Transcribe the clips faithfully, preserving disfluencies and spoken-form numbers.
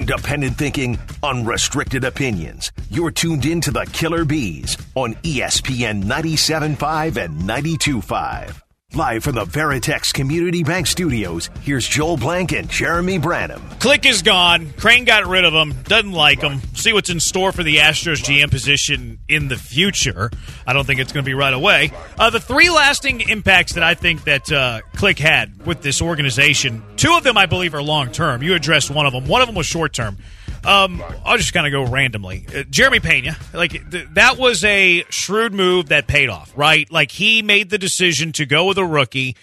Independent thinking, unrestricted opinions. You're tuned in to the Killer Bees on E S P N ninety-seven point five and ninety-two point five. Live from the Veritex Community Bank Studios, here's Joel Blank and Jeremy Branham. Click is gone. Crane got rid of him. Doesn't like him. See what's in store for the Astros G M position in the future. I don't think it's going to be right away. Uh, the three lasting impacts that I think that uh, Click had with this organization, two of them I believe are long-term. You addressed one of them. One of them was short-term. Um, I'll just kind of go randomly. Uh, Jeremy Pena, like th- that was a shrewd move that paid off, right? Like he made the decision to go with a rookie.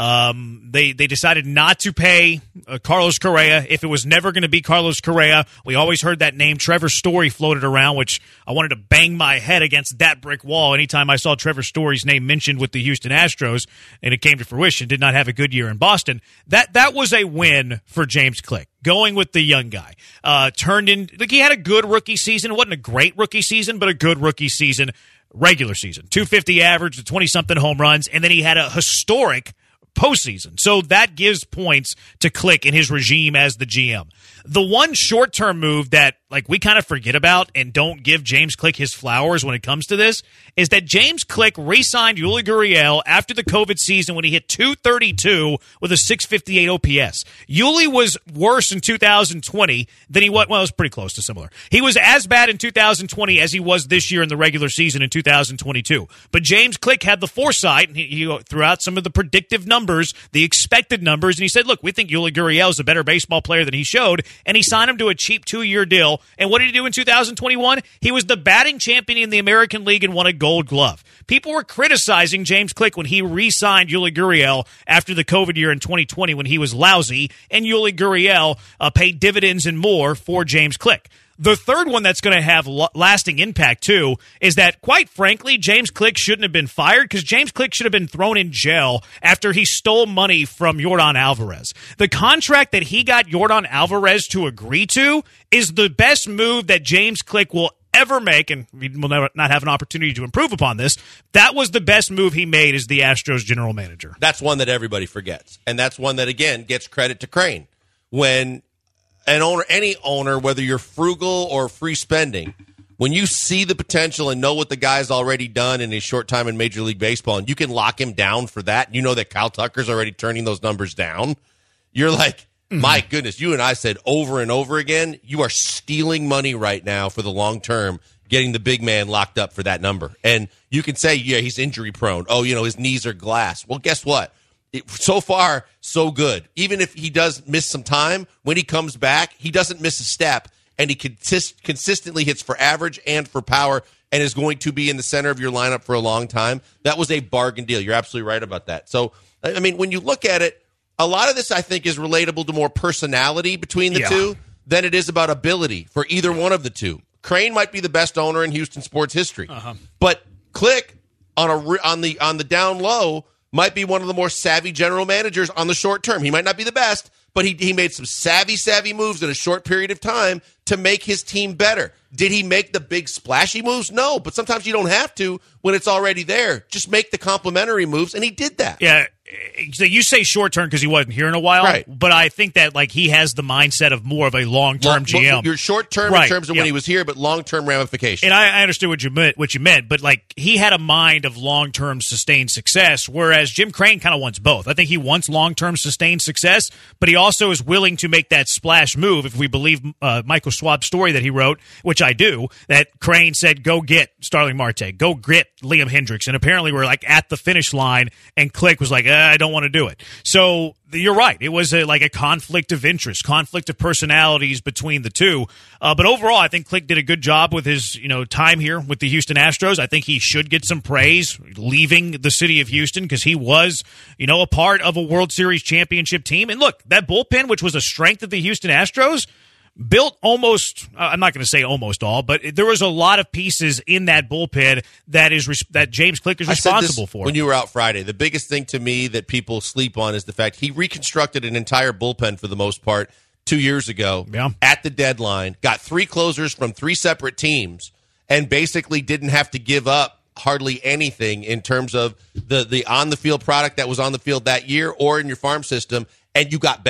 Um, they they decided not to pay uh, Carlos Correa if it was never going to be Carlos Correa. We always heard that name. Trevor Story floated around, which I wanted to bang my head against that brick wall anytime I saw Trevor Story's name mentioned with the Houston Astros, and it came to fruition. Did not have a good year in Boston. That that was a win for James Click. Going with the young guy. Uh, turned in, like he had a good rookie season. It wasn't a great rookie season, but a good rookie season, regular season. two fifty average, twenty-something home runs, and then he had a historic postseason. So that gives points to Click in his regime as the G M. The one short-term move that like we kind of forget about and don't give James Click his flowers when it comes to this is that James Click re-signed Yuli Gurriel after the COVID season when he hit two thirty-two with a six fifty-eight O P S. Yuli was worse in two thousand twenty than he was, well, it was pretty close to similar. He was as bad in two thousand twenty as he was this year in the regular season in two thousand twenty-two. But James Click had the foresight, and he, he threw out some of the predictive numbers, the expected numbers, and he said, look, we think Yuli Gurriel is a better baseball player than he showed, and he signed him to a cheap two-year deal. And what did he do in two thousand twenty-one? He was the batting champion in the American League and won a Gold Glove. People were criticizing James Click when he re-signed Yuli Gurriel after the COVID year in twenty twenty when he was lousy, and Yuli Gurriel uh, paid dividends and more for James Click. The third one that's going to have lo- lasting impact, too, is that, quite frankly, James Click shouldn't have been fired because James Click should have been thrown in jail after he stole money from Yordan Alvarez. The contract that he got Yordan Alvarez to agree to is the best move that James Click will ever make, and we will never not have an opportunity to improve upon this. That was the best move he made as the Astros general manager. That's one that everybody forgets, and that's one that, again, gets credit to Crane. When an owner, any owner, whether you're frugal or free spending, when you see the potential and know what the guy's already done in his short time in Major League Baseball, and you can lock him down for that, you know that Kyle Tucker's already turning those numbers down, you're like, mm-hmm. my goodness, you and I said over and over again, you are stealing money right now for the long term, getting the big man locked up for that number. And you can say, yeah, he's injury prone. Oh, you know, his knees are glass. Well, guess what? It, so far, so good. Even if he does miss some time, when he comes back, he doesn't miss a step, and he consist- consistently hits for average and for power and is going to be in the center of your lineup for a long time. That was a bargain deal. You're absolutely right about that. So, I mean, when you look at it, a lot of this, I think, is relatable to more personality between the yeah. two than it is about ability for either one of the two. Crane might be the best owner in Houston sports history, uh-huh. but Click on a on the on the down low might be one of the more savvy general managers on the short term. He might not be the best, but he he made some savvy, savvy moves in a short period of time to make his team better. Did he make the big splashy moves? No, but sometimes you don't have to when it's already there. Just make the complimentary moves, and he did that. Yeah. So you say short term because he wasn't here in a while, right? But I think that like he has the mindset of more of a long term G M. You're short term right. in terms of yeah. when he was here, but long term ramifications. And I, I understood what you meant. What you meant, but like he had a mind of long term sustained success, whereas Jim Crane kind of wants both. I think he wants long term sustained success, but he also is willing to make that splash move. If we believe uh, Michael Schwab's story that he wrote, which I do, that Crane said, "Go get Starling Marte, go get Liam Hendriks," and apparently we're like at the finish line, and Click was like, eh, "I don't want to do it." So you're right. It was a, like a conflict of interest, conflict of personalities between the two. Uh, but overall, I think Click did a good job with his you know time here with the Houston Astros. I think he should get some praise leaving the city of Houston because he was you know a part of a World Series championship team. And look, that bullpen, which was a strength of the Houston Astros, built almost, I'm not going to say almost all, but there was a lot of pieces in that bullpen that is that James Click is responsible for. When you were out Friday, the biggest thing to me that people sleep on is the fact he reconstructed an entire bullpen for the most part two years ago yeah. at the deadline, got three closers from three separate teams, and basically didn't have to give up hardly anything in terms of the, the on-the-field product that was on the field that year or in your farm system, and you got better.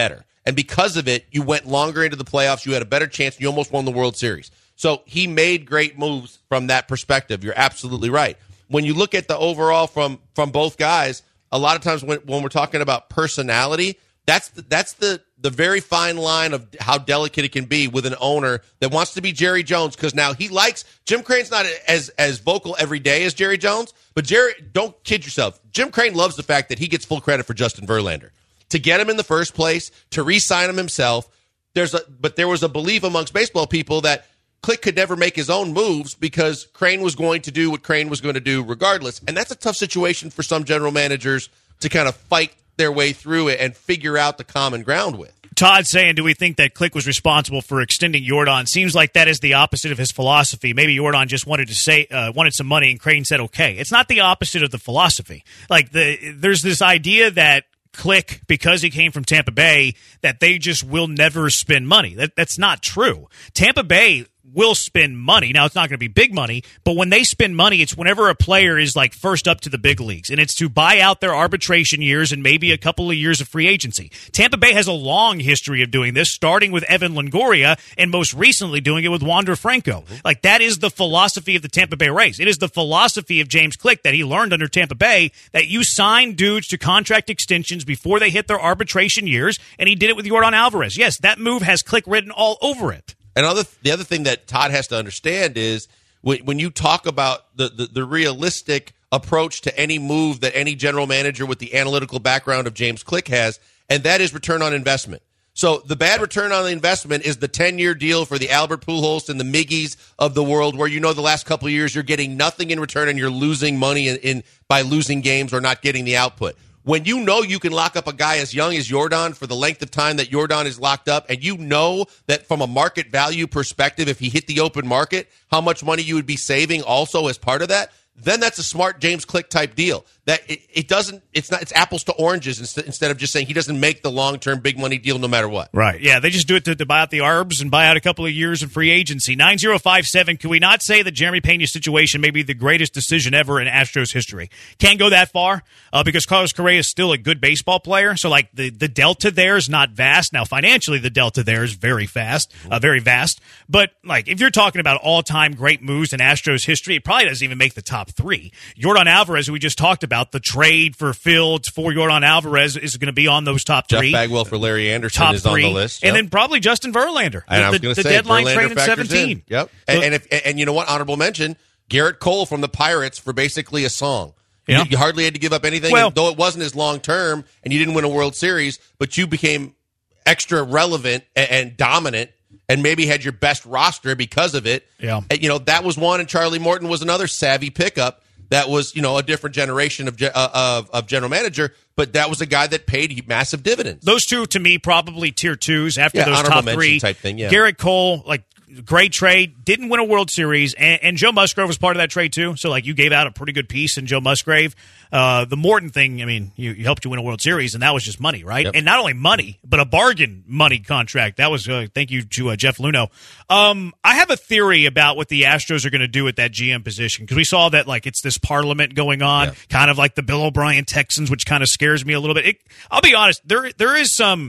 And because of it, you went longer into the playoffs. You had a better chance. And you almost won the World Series. So he made great moves from that perspective. You're absolutely right. When you look at the overall from from both guys, a lot of times when, when we're talking about personality, that's the, that's the the very fine line of how delicate it can be with an owner that wants to be Jerry Jones, because now he likes Jim Crane's not as as vocal every day as Jerry Jones, but Jerry, don't kid yourself. Jim Crane loves the fact that he gets full credit for Justin Verlander to get him in the first place, to re-sign him himself. There's a but there was a belief amongst baseball people that Click could never make his own moves because Crane was going to do what Crane was going to do regardless. And that's a tough situation for some general managers to kind of fight their way through it and figure out the common ground with. Todd saying, do we think that Click was responsible for extending Yordan? Seems like that is the opposite of his philosophy. Maybe Yordan just wanted to say uh, wanted some money, and Crane said okay. It's not the opposite of the philosophy. Like the there's this idea that Click, because he came from Tampa Bay, that they just will never spend money. That that's not true. Tampa Bay will spend money. Now, it's not going to be big money, but when they spend money, it's whenever a player is like first up to the big leagues, and it's to buy out their arbitration years and maybe a couple of years of free agency. Tampa Bay has a long history of doing this, starting with Evan Longoria and most recently doing it with Wander Franco. Like, that is the philosophy of the Tampa Bay Rays. It is the philosophy of James Click that he learned under Tampa Bay, that you sign dudes to contract extensions before they hit their arbitration years, and he did it with Yordan Alvarez. Yes, that move has Click written all over it. And other, the other thing that Todd has to understand is when, when you talk about the, the, the realistic approach to any move that any general manager with the analytical background of James Click has, and that is return on investment. So the bad return on the investment is the ten-year deal for the Albert Pujols and the Miggies of the world, where you know the last couple of years you're getting nothing in return and you're losing money in, in by losing games or not getting the output. When you know you can lock up a guy as young as Yordan for the length of time that Yordan is locked up, and you know that from a market value perspective, if he hit the open market, how much money you would be saving also as part of that, then that's a smart James Click type deal. That it, it doesn't, it's not, it's apples to oranges instead, instead of just saying he doesn't make the long-term big money deal no matter what. Right. Yeah. They just do it to, to buy out the arbs and buy out a couple of years in free agency. nine zero five seven. Can we not say that Jeremy Pena's situation may be the greatest decision ever in Astros history? Can't go that far uh, because Carlos Correa is still a good baseball player. So like the, the delta there is not vast. Now financially, the delta there is very fast, uh, very vast. But like if you're talking about all-time great moves in Astros history, it probably doesn't even make the top three. Yordan Alvarez, who we just talked about, the trade for Fields for Yordan Alvarez is going to be on those top Jeff three. Jeff Bagwell for Larry Anderson top is three. on the list. Yep. And then probably Justin Verlander. And the, I was going to the say, deadline Verlander trade in seventeen. In. Yep. And, and, if, and you know what? Honorable mention, Garrett Cole from the Pirates for basically a song. Yeah. You, you hardly had to give up anything, well, and though it wasn't as long-term, and you didn't win a World Series, but you became extra relevant and, and dominant and maybe had your best roster because of it. Yeah. And, you know, that was one, and Charlie Morton was another savvy pickup. That was, you know, a different generation of, uh, of of general manager, but that was a guy that paid massive dividends. Those two, to me, probably tier twos after yeah, those top three. Type thing, yeah. Garrett Cole, like, great trade, didn't win a World Series, and, and Joe Musgrove was part of that trade too. So, like, you gave out a pretty good piece in Joe Musgrave. Uh, the Morton thing, I mean, you, you helped you win a World Series, and that was just money, right? Yep. And not only money, but a bargain money contract. That was, uh, thank you to uh, Jeff Luhnow. Um, I have a theory about what the Astros are going to do at that G M position, because we saw that, like, it's this parliament going on, yeah. kind of like the Bill O'Brien Texans, which kind of scares me a little bit. It, I'll be honest, there there is some...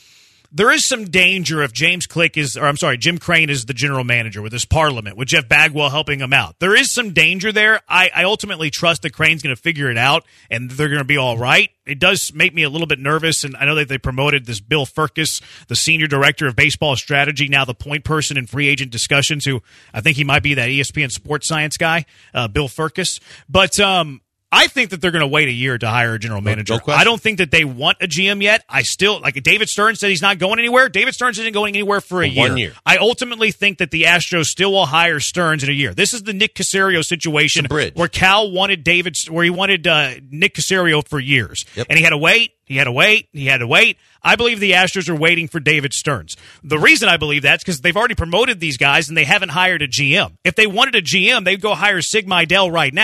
There is some danger if James Click is, or I'm sorry, Jim Crane is the general manager with this parliament, with Jeff Bagwell helping him out. There is some danger there. I, I ultimately trust that Crane's going to figure it out, and they're going to be all right. It does make me a little bit nervous, and I know that they promoted this Bill Furcus, the senior director of baseball strategy, now the point person in free agent discussions, who I think he might be that E S P N sports science guy, uh, Bill Furcus. But, um, I think that they're going to wait a year to hire a general manager. No, no I don't think that they want a G M yet. I still, like David Stern said he's not going anywhere. David Stearns isn't going anywhere for a for year. One year. I ultimately think that the Astros still will hire Stearns in a year. This is the Nick Caserio situation where Cal wanted David, where he wanted uh, Nick Caserio for years. Yep. And he had to wait. He had to wait. He had to wait. I believe the Astros are waiting for David Stearns. The reason I believe that is because they've already promoted these guys and they haven't hired a G M. If they wanted a G M, they'd go hire Sig Mejdal right now.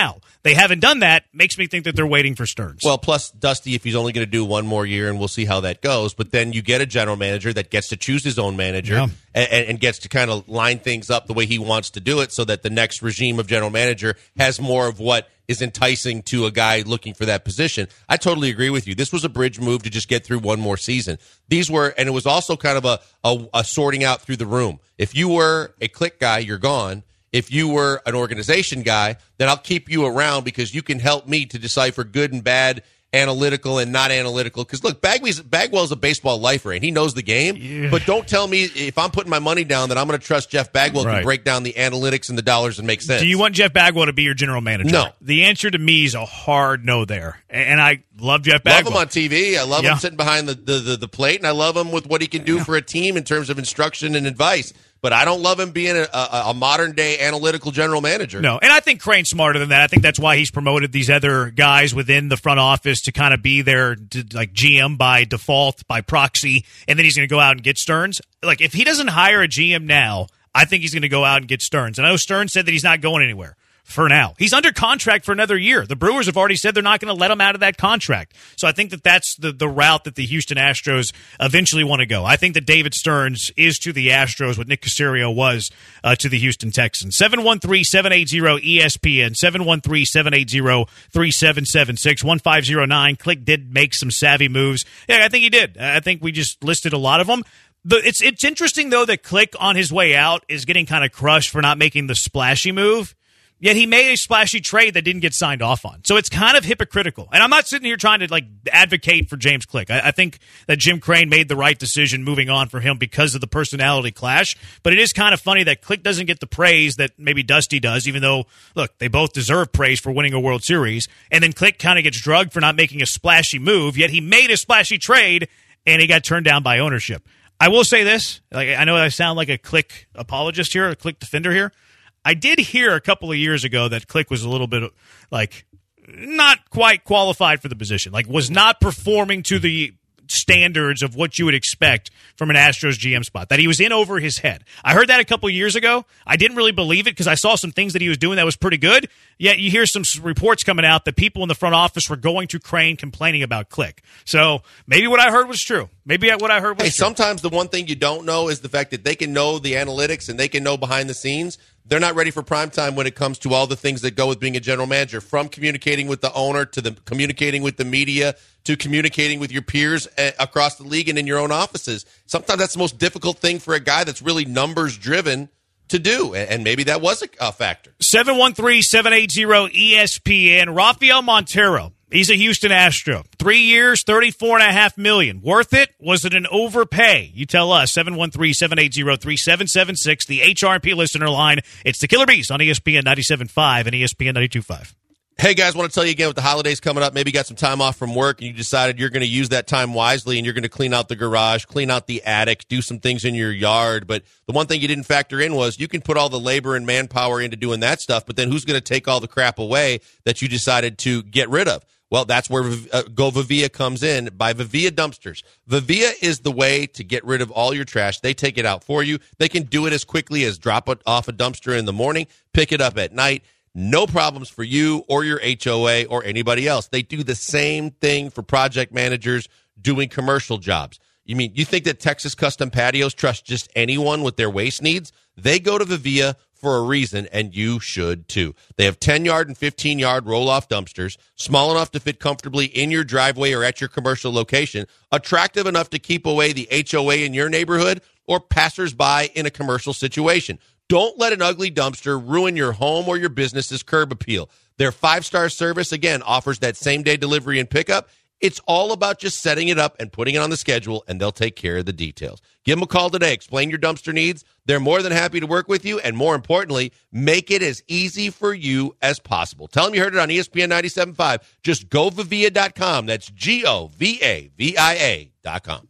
They haven't done that. Makes me think that they're waiting for Stearns. Well, plus Dusty, if he's only going to do one more year, and we'll see how that goes. But then you get a general manager that gets to choose his own manager yeah. and, and gets to kind of line things up the way he wants to do it, so that the next regime of general manager has more of what is enticing to a guy looking for that position. I totally agree with you. This was a bridge move to just get through one more season. These were, and it was also kind of a, a, a sorting out through the room. If you were a click guy, you're gone. If you were an organization guy, then I'll keep you around because you can help me to decipher good and bad, analytical and not analytical. Because, look, Bagwell's, Bagwell's a baseball lifer, and he knows the game. Yeah. But don't tell me if I'm putting my money down that I'm going to trust Jeff Bagwell right. to break down the analytics and the dollars and make sense. Do you want Jeff Bagwell to be your general manager? No. The answer to me is a hard no there. And I love Jeff Bagwell. Love him on T V. I love yeah. him sitting behind the, the, the, the plate, and I love him with what he can do yeah. for a team in terms of instruction and advice. But I don't love him being a, a, a modern-day analytical general manager. No, and I think Crane's smarter than that. I think that's why he's promoted these other guys within the front office to kind of be their like G M by default, by proxy, and then he's going to go out and get Stearns. Like, if he doesn't hire a G M now, I think he's going to go out and get Stearns. And I know Stearns said that he's not going anywhere for now. He's under contract for another year. The Brewers have already said they're not going to let him out of that contract. So I think that that's the, the route that the Houston Astros eventually want to go. I think that David Stearns is to the Astros what Nick Caserio was uh, to the Houston Texans. seven one three, seven eight zero, E S P N, seven one three, seven eight zero, three seven seven six, one five zero nine. Click did make some savvy moves. Yeah, I think he did. I think we just listed a lot of them. The, it's, it's interesting, though, that Click on his way out is getting kind of crushed for not making the splashy move. Yet he made a splashy trade that didn't get signed off on. So it's kind of hypocritical. And I'm not sitting here trying to like advocate for James Click. I, I think that Jim Crane made the right decision moving on for him because of the personality clash. But it is kind of funny that Click doesn't get the praise that maybe Dusty does, even though, look, they both deserve praise for winning a World Series. And then Click kind of gets drugged for not making a splashy move. Yet he made a splashy trade, and he got turned down by ownership. I will say this. Like, I know I sound like a Click apologist here, a Click defender here. I did hear a couple of years ago that Click was a little bit, like, not quite qualified for the position. Like, was not performing to the standards of what you would expect from an Astros G M spot, that he was in over his head. I heard that a couple of years ago. I didn't really believe it because I saw some things that he was doing that was pretty good, yet you hear some reports coming out that people in the front office were going to Crane complaining about Click. So maybe what I heard was true. Maybe what I heard was hey, true. Sometimes the one thing you don't know is the fact that they can know the analytics and they can know behind the scenes. They're not ready for prime time when it comes to all the things that go with being a general manager, from communicating with the owner to the communicating with the media to communicating with your peers across the league and in your own offices. Sometimes that's the most difficult thing for a guy that's really numbers driven to do, and maybe that was a, a factor. seven one three, seven eight zero, E S P N. Rafael Montero. He's a Houston Astro. Three years, thirty-four point five million dollars. Worth it? Was it an overpay? You tell us. seven one three, seven eight zero, three seven seven six, the H R P listener line. It's the Killer Bees on E S P N ninety-seven point five and E S P N ninety-two point five. Hey, guys, want to tell you again, with the holidays coming up, maybe you got some time off from work and you decided you're going to use that time wisely and you're going to clean out the garage, clean out the attic, do some things in your yard. But the one thing you didn't factor in was you can put all the labor and manpower into doing that stuff, but then who's going to take all the crap away that you decided to get rid of? Well, that's where uh, Go Vivia comes in, by Vivia Dumpsters. Vivia is the way to get rid of all your trash. They take it out for you. They can do it as quickly as drop it off a dumpster in the morning, pick it up at night. No problems for you or your H O A or anybody else. They do the same thing for project managers doing commercial jobs. You mean you think that Texas Custom Patios trust just anyone with their waste needs? They go to Vivia for a reason, and you should too. They have ten-yard and fifteen-yard roll-off dumpsters, small enough to fit comfortably in your driveway or at your commercial location, attractive enough to keep away the H O A in your neighborhood or passersby in a commercial situation. Don't let an ugly dumpster ruin your home or your business's curb appeal. Their five-star service, again, offers that same-day delivery and pickup. It's all about just setting it up and putting it on the schedule, and they'll take care of the details. Give them a call today. Explain your dumpster needs. They're more than happy to work with you, and more importantly, make it as easy for you as possible. Tell them you heard it on E S P N ninety-seven point five. Just go vivia dot com. That's G O V A V I A dot com.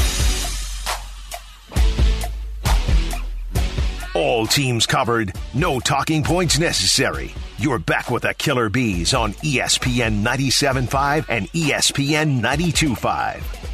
All teams covered, no talking points necessary. You're back with the Killer Bees on E S P N ninety-seven point five and E S P N ninety-two point five.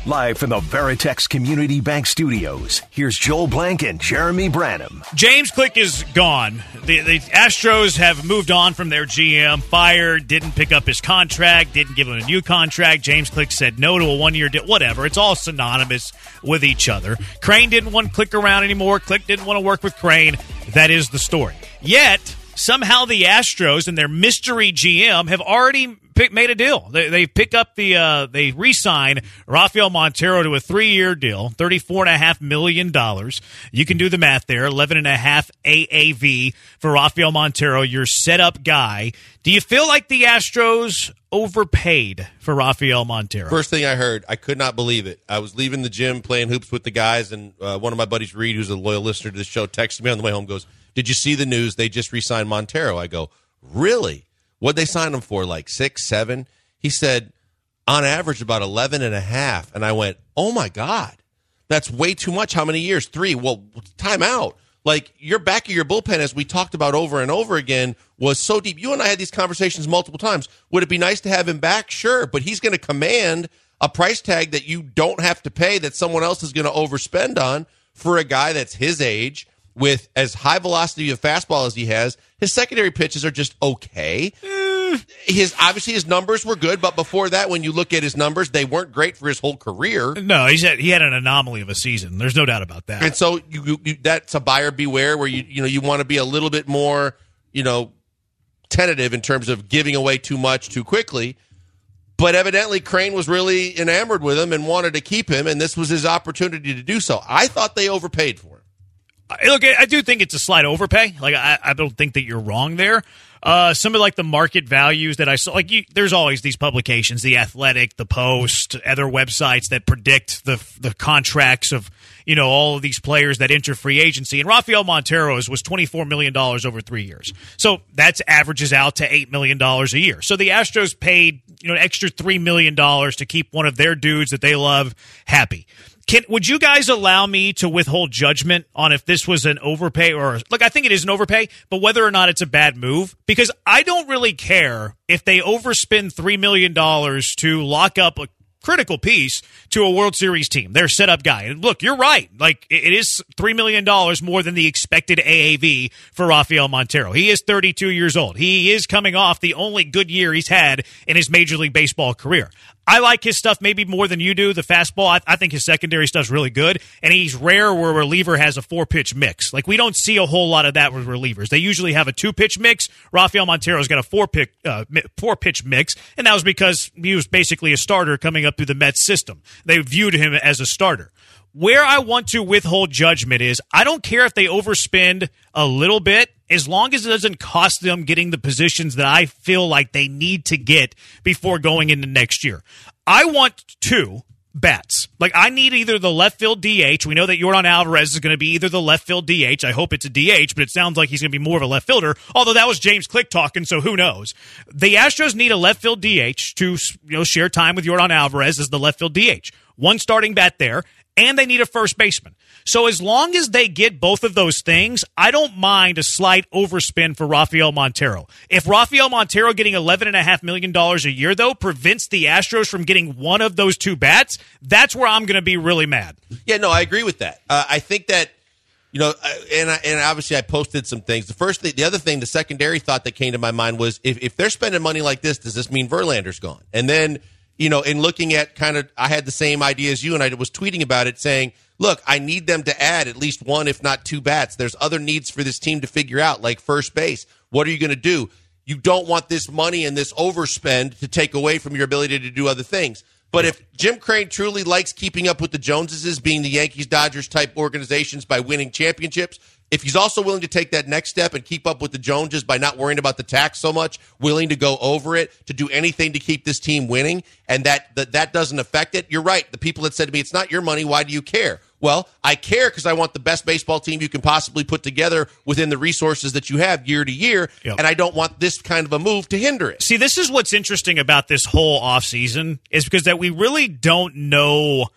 Live from the Veritex Community Bank Studios, here's Joel Blank and Jeremy Branham. James Click is gone. The, the Astros have moved on from their G M. Fired, didn't pick up his contract, didn't give him a new contract. James Click said no to a one-year deal. Whatever. It's all synonymous with each other. Crane didn't want Click around anymore. Click didn't want to work with Crane. That is the story. Yet, somehow the Astros and their mystery G M have already pick, made a deal. They, they pick up the, uh, they re-sign Rafael Montero to a three-year deal, thirty-four point five million dollars. You can do the math there, eleven point five A A V for Rafael Montero, your setup guy. Do you feel like the Astros overpaid for Rafael Montero? First thing I heard, I could not believe it. I was leaving the gym playing hoops with the guys, and uh, one of my buddies, Reed, who's a loyal listener to the show, texted me on the way home, goes, "Did you see the news? They just re-signed Montero." I go, "Really? What'd they sign him for, like six, seven?" He said, on average, about eleven and a half. And I went, oh, my God. That's way too much. How many years? Three. Well, time out. Like, your back of your bullpen, as we talked about over and over again, was so deep. You and I had these conversations multiple times. Would it be nice to have him back? Sure. But he's going to command a price tag that you don't have to pay, that someone else is going to overspend on for a guy that's his age, with as high velocity of fastball as he has. His secondary pitches are just okay. Mm. His obviously his numbers were good, but before that, when you look at his numbers, they weren't great for his whole career. No, he's had, he had an anomaly of a season. There's no doubt about that. And so you, you, that's a buyer beware, where you you know you want to be a little bit more you know tentative in terms of giving away too much too quickly. But evidently, Crane was really enamored with him and wanted to keep him, and this was his opportunity to do so. I thought they overpaid for him. Look, I do think it's a slight overpay. Like, I, I don't think that you're wrong there. Uh, some of like the market values that I saw, like you, there's always these publications, The Athletic, The Post, other websites that predict the the contracts of, you know, all of these players that enter free agency. And Rafael Montero's was twenty-four million dollars over three years. So that averages out to eight million dollars a year. So the Astros paid, you know, an extra three million dollars to keep one of their dudes that they love happy. Can, would you guys allow me to withhold judgment on if this was an overpay or – look, I think it is an overpay, but whether or not it's a bad move? Because I don't really care if they overspend three million dollars to lock up a critical piece to a World Series team. Their setup guy. And look, you're right. Like, it is three million dollars more than the expected A A V for Rafael Montero. He is thirty-two years old. He is coming off the only good year he's had in his Major League Baseball career. I like his stuff maybe more than you do, the fastball. I, I think his secondary stuff's really good, and he's rare where a reliever has a four-pitch mix. Like, we don't see a whole lot of that with relievers. They usually have a two-pitch mix. Rafael Montero's got a four-pitch uh, four-pitch mix, and that was because he was basically a starter coming up through the Mets system. They viewed him as a starter. Where I want to withhold judgment is I don't care if they overspend a little bit, as long as it doesn't cost them getting the positions that I feel like they need to get before going into next year. I want two bats. Like, I need either the left field D H. We know that Yordan Alvarez is going to be either the left field D H. I hope it's a D H, but it sounds like he's going to be more of a left fielder, although that was James Click talking, so who knows. The Astros need a left field D H to, you know, share time with Yordan Alvarez as the left field D H. One starting bat there, and they need a first baseman. So as long as they get both of those things, I don't mind a slight overspend for Rafael Montero. If Rafael Montero getting eleven point five million dollars a year, though, prevents the Astros from getting one of those two bats, that's where I'm going to be really mad. Yeah, no, I agree with that. Uh, I think that, you know, and I, and obviously I posted some things. The first thing, the other thing, the secondary thought that came to my mind was, if, if they're spending money like this, does this mean Verlander's gone? And then, you know, in looking at kind of, I had the same idea as you, and I was tweeting about it saying, look, I need them to add at least one, if not two bats. There's other needs for this team to figure out, like first base. What are you going to do? You don't want this money and this overspend to take away from your ability to do other things. But if Jim Crane truly likes keeping up with the Joneses, being the Yankees, Dodgers type organizations by winning championships, if he's also willing to take that next step and keep up with the Joneses by not worrying about the tax so much, willing to go over it, to do anything to keep this team winning, and that that, that doesn't affect it, you're right. The people that said to me, it's not your money, why do you care? Well, I care because I want the best baseball team you can possibly put together within the resources that you have year to year, yep. And I don't want this kind of a move to hinder it. See, this is what's interesting about this whole offseason is because that we really don't know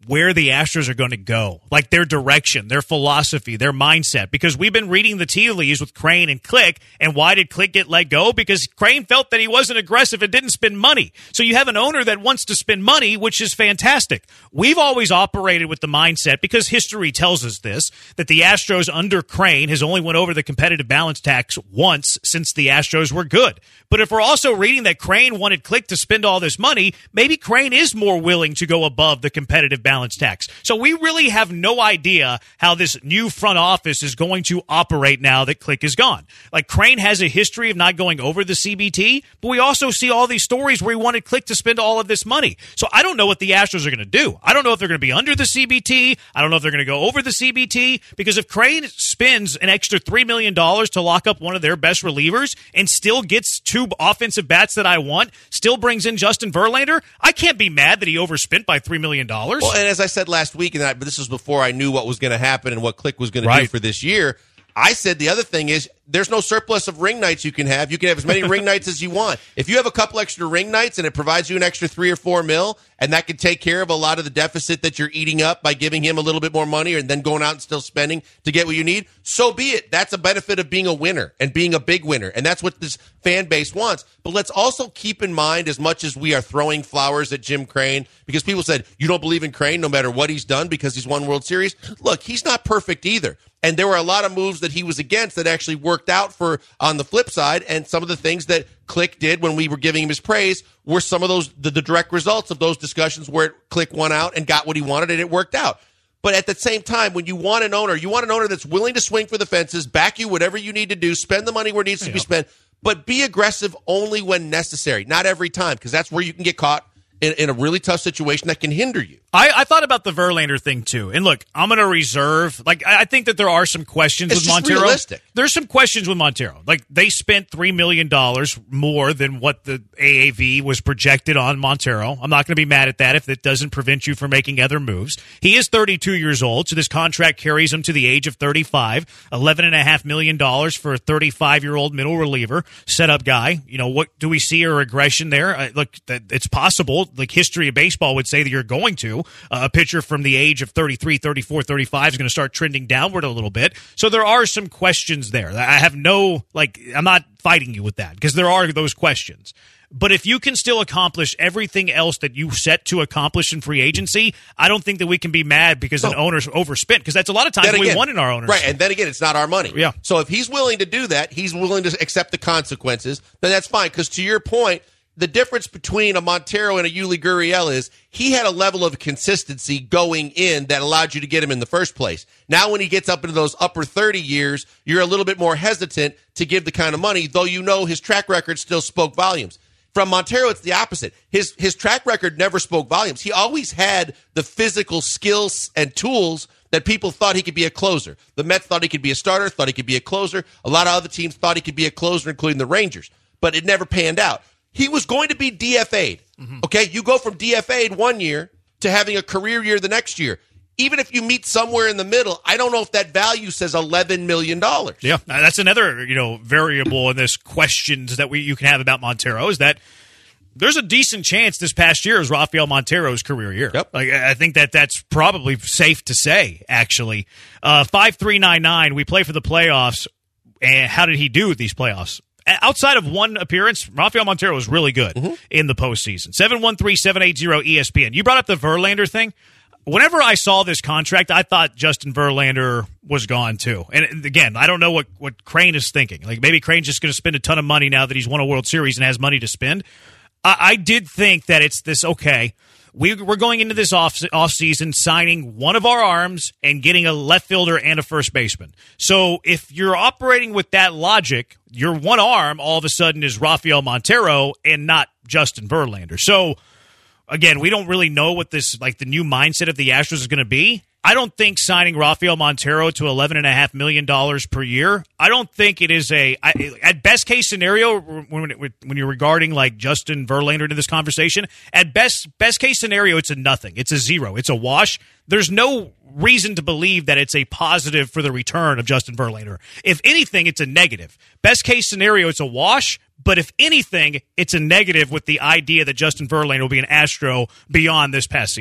where the Astros are going to go, like their direction, their philosophy, their mindset, because we've been reading the tea leaves with Crane and Click. And why did Click get let go? Because Crane felt that he wasn't aggressive and didn't spend money. So you have an owner that wants to spend money, which is fantastic. We've always operated with the mindset, because history tells us this, that the Astros under Crane has only went over the competitive balance tax once since the Astros were good. But if we're also reading that Crane wanted Click to spend all this money, maybe Crane is more willing to go above the competitive balance balance tax. So we really have no idea how this new front office is going to operate now that Click is gone. Like, Crane has a history of not going over the C B T, but we also see all these stories where he wanted Click to spend all of this money. So I don't know what the Astros are going to do. I don't know if they're going to be under the C B T. I don't know if they're going to go over the C B T, because if Crane spends an extra three million dollars to lock up one of their best relievers and still gets two offensive bats that I want, still brings in Justin Verlander, I can't be mad that he overspent by three million dollars. Well, and as I said last week, and I, but this was before I knew what was going to happen and what Click was going Right. to do for this year, I said the other thing is there's no surplus of ring nights you can have. You can have as many ring nights as you want. If you have a couple extra ring nights and it provides you an extra three or four mil, and that can take care of a lot of the deficit that you're eating up by giving him a little bit more money and then going out and still spending to get what you need, so be it. That's a benefit of being a winner and being a big winner. And that's what this fan base wants. But let's also keep in mind, as much as we are throwing flowers at Jim Crane, because people said, you don't believe in Crane no matter what he's done because he's won World Series. Look, he's not perfect either. And there were a lot of moves that he was against that actually worked out for on the flip side. And some of the things that Click did when we were giving him his praise were some of those the, the direct results of those discussions where Click won out and got what he wanted and it worked out. But at the same time, when you want an owner, you want an owner that's willing to swing for the fences, back you whatever you need to do, spend the money where it needs to yeah. be spent, but be aggressive only when necessary, not every time, because that's where you can get caught in, in a really tough situation that can hinder you. I, I thought about the Verlander thing, too. And look, I'm going to reserve. Like, I I think that there are some questions It's with just Montero. realistic. There's some questions with Montero. Like, they spent three million dollars more than what the A A V was projected on Montero. I'm not going to be mad at that if it doesn't prevent you from making other moves. He is thirty-two years old, so this contract carries him to the age of thirty-five. eleven point five million dollars for a thirty-five-year-old middle reliever, setup guy. You know, what do we see a regression there? Uh, look, that it's possible. Like, history of baseball would say that you're going to. Uh, a pitcher from the age of thirty-three, thirty-four, thirty-five is going to start trending downward a little bit. So there are some questions there. I have no, like, I'm not fighting you with that because there are those questions. But if you can still accomplish everything else that you set to accomplish in free agency, I don't think that we can be mad because no. an owner's overspent, because that's a lot of times again, we want in our owners. Right, and then again, it's not our money. Yeah. So if he's willing to do that, he's willing to accept the consequences, then that's fine. Because to your point, the difference between a Montero and a Yuli Gurriel is he had a level of consistency going in that allowed you to get him in the first place. Now when he gets up into those upper thirty years, you're a little bit more hesitant to give the kind of money, though you know his track record still spoke volumes. From Montero, it's the opposite. His his track record never spoke volumes. He always had the physical skills and tools that people thought he could be a closer. The Mets thought he could be a starter, thought he could be a closer. A lot of other teams thought he could be a closer, including the Rangers. But it never panned out. He was going to be D F A'd. Mm-hmm. Okay, you go from D F A'd one year to having a career year the next year. Even if you meet somewhere in the middle, I don't know if that value says eleven million dollars. Yeah, that's another, you know, variable in this questions that we you can have about Montero is that there's a decent chance this past year is Rafael Montero's career year. Yep. Like, I think that that's probably safe to say, actually. Uh, five three nine nine, we play for the playoffs. And how did he do with these playoffs? Outside of one appearance, Rafael Montero was really good mm-hmm. in the postseason. seven one three, seven eight zero, E S P N. You brought up the Verlander thing. Whenever I saw this contract, I thought Justin Verlander was gone too. And again, I don't know what, what Crane is thinking. Like, maybe Crane's just going to spend a ton of money now that he's won a World Series and has money to spend. I, I did think that it's this, okay, we, we're going into this off, off season signing one of our arms and getting a left fielder and a first baseman. So if you're operating with that logic, your one arm all of a sudden is Rafael Montero and not Justin Verlander. So again, we don't really know what this, like, the new mindset of the Astros is going to be. I don't think signing Rafael Montero to eleven point five million dollars per year, I don't think it is a, I, at best case scenario, when, when you're regarding like Justin Verlander to this conversation, at best best case scenario, it's a nothing. It's a zero. It's a wash. There's no reason to believe that it's a positive for the return of Justin Verlander. If anything, it's a negative. Best case scenario, it's a wash. But if anything, it's a negative with the idea that Justin Verlander will be an Astro beyond this past season.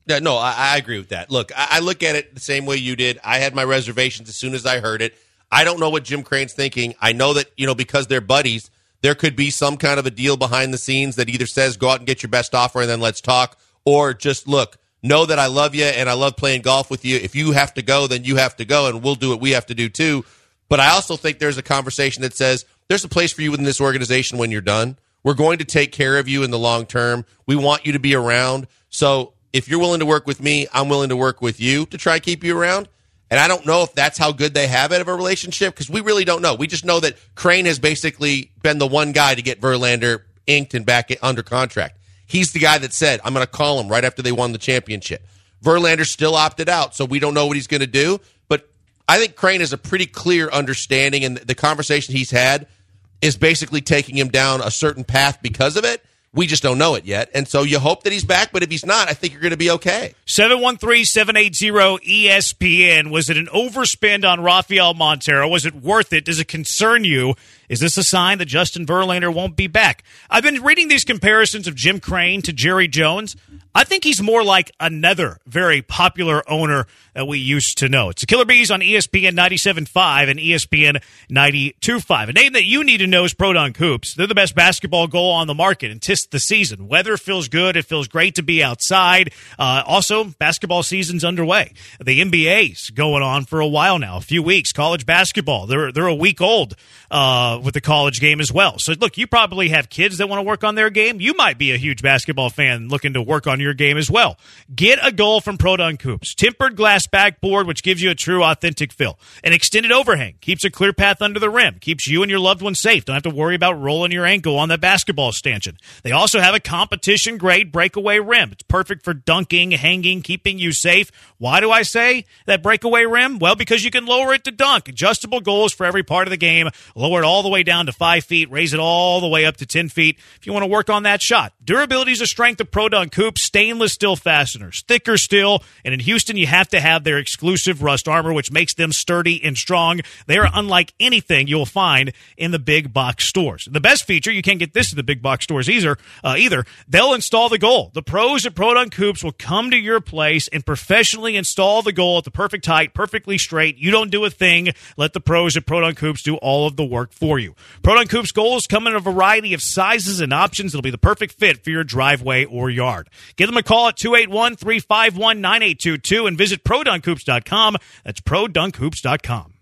Yeah, no, I, I agree with that. Look, I, I look at it the same way you did. I had my reservations as soon as I heard it. I don't know what Jim Crane's thinking. I know that, you know, because they're buddies, there could be some kind of a deal behind the scenes that either says go out and get your best offer and then let's talk, or just look, know that I love you and I love playing golf with you. If you have to go, then you have to go, and we'll do what we have to do too. But I also think there's a conversation that says there's a place for you within this organization when you're done. We're going to take care of you in the long term. We want you to be around. So if you're willing to work with me, I'm willing to work with you to try to keep you around. And I don't know if that's how good they have it of a relationship, because we really don't know. We just know that Crane has basically been the one guy to get Verlander inked and back under contract. He's the guy that said, I'm going to call him right after they won the championship. Verlander still opted out, so we don't know what he's going to do. But I think Crane has a pretty clear understanding, and the conversation he's had is basically taking him down a certain path because of it. We just don't know it yet. And so you hope that he's back, but if he's not, I think you're going to be okay. seven one three, seven eight zero, E S P N. Was it an overspend on Rafael Montero? Was it worth it? Does it concern you? Is this a sign that Justin Verlander won't be back? I've been reading these comparisons of Jim Crane to Jerry Jones. I think he's more like another very popular owner that we used to know. It's the Killer Bees on E S P N ninety-seven point five and E S P N ninety-two point five. A name that you need to know is Pro Dunk Hoops. They're the best basketball goal on the market and tis the season. Weather feels good. It feels great to be outside. Uh, also, basketball season's underway. The N B A's going on for a while now, a few weeks. College basketball, they're they're a week old uh, with the college game as well. So, look, you probably have kids that want to work on their game. You might be a huge basketball fan looking to work on your game as well. Get a goal from Pro Dunk Hoops. Tempered glass backboard, which gives you a true, authentic feel. An extended overhang keeps a clear path under the rim. Keeps you and your loved ones safe. Don't have to worry about rolling your ankle on that basketball stanchion. They also have a competition-grade breakaway rim. It's perfect for dunking, hanging, keeping you safe. Why do I say that breakaway rim? Well, because you can lower it to dunk. Adjustable goals for every part of the game. Lower it all the way down to five feet. Raise it all the way up to ten feet if you want to work on that shot. Durability is a strength of Pro Dunk Hoops. Stainless steel fasteners, thicker steel, and in Houston you have to have their exclusive rust armor, which makes them sturdy and strong. They are unlike anything you'll find in the big box stores. The best feature, you can't get this at the big box stores either. Uh, either they'll install the goal. The pros at Pro Dunk Hoops will come to your place and professionally install the goal at the perfect height, perfectly straight. You don't do a thing. Let the pros at Pro Dunk Hoops do all of the work for you. Pro Dunk Hoops goals come in a variety of sizes and options. It'll be the perfect fit for your driveway or yard. Give them a call at two eight one, three five one, nine eight two two and visit pro dunk hoops dot com. That's pro dunk hoops dot com.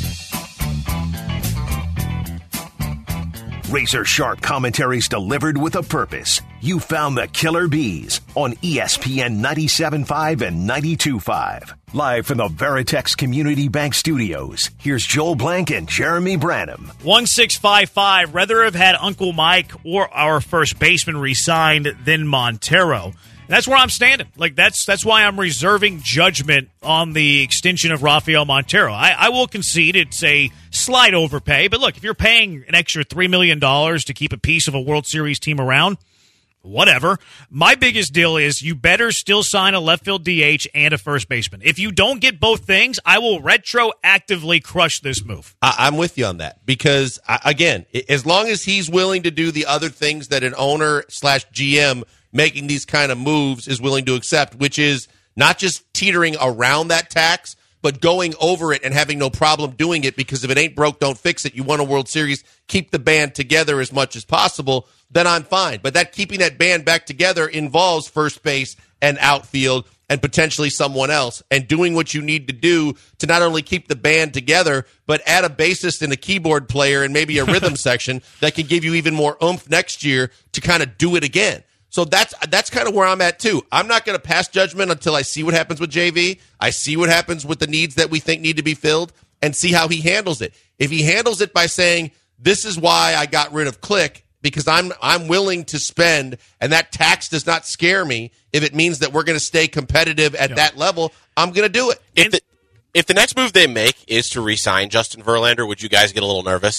Razor sharp commentaries delivered with a purpose. You found the Killer Bees on E S P N ninety-seven point five and ninety-two point five. Live from the Veritex Community Bank Studios, here's Joel Blank and Jeremy Branham. one six five five, rather have had Uncle Mike or our first baseman re-signed than Montero. That's where I'm standing. Like that's that's why I'm reserving judgment on the extension of Rafael Montero. I, I will concede it's a slight overpay, but look, if you're paying an extra three million dollars to keep a piece of a World Series team around, whatever. My biggest deal is you better still sign a left field D H and a first baseman. If you don't get both things, I will retroactively crush this move. I, I'm with you on that because, again, as long as he's willing to do the other things that an owner slash G M making these kind of moves is willing to accept, which is not just teetering around that tax, but going over it and having no problem doing it because if it ain't broke, don't fix it. You won a World Series, keep the band together as much as possible, then I'm fine. But that keeping that band back together involves first base and outfield and potentially someone else, and doing what you need to do to not only keep the band together, but add a bassist and a keyboard player and maybe a rhythm section that can give you even more oomph next year to kind of do it again. So that's that's kind of where I'm at, too. I'm not going to pass judgment until I see what happens with J V. I see what happens with the needs that we think need to be filled and see how he handles it. If he handles it by saying, this is why I got rid of Click, because I'm I'm willing to spend, and that tax does not scare me. If it means that we're going to stay competitive at yep. that level, I'm going to do it. If the, if the next move they make is to re-sign Justin Verlander, would you guys get a little nervous?